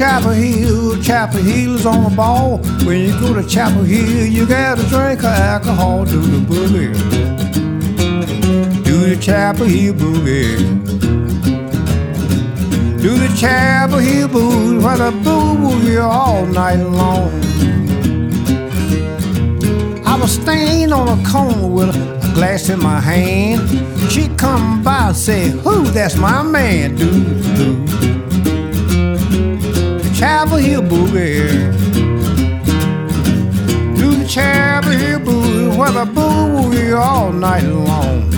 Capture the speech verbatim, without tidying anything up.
Chapel Hill, Chapel Hill's on the ball. When you go to Chapel Hill, you gotta drink of alcohol. Do the boogie, do the Chapel Hill boogie, do the Chapel Hill boogie, where the boogie all night long. I was standing on a corner with a glass in my hand. She come by and said, "Who? That's my man." Do do the Chapel Hill boogie, do the Chapel Hill boogie, where the boogie all night long.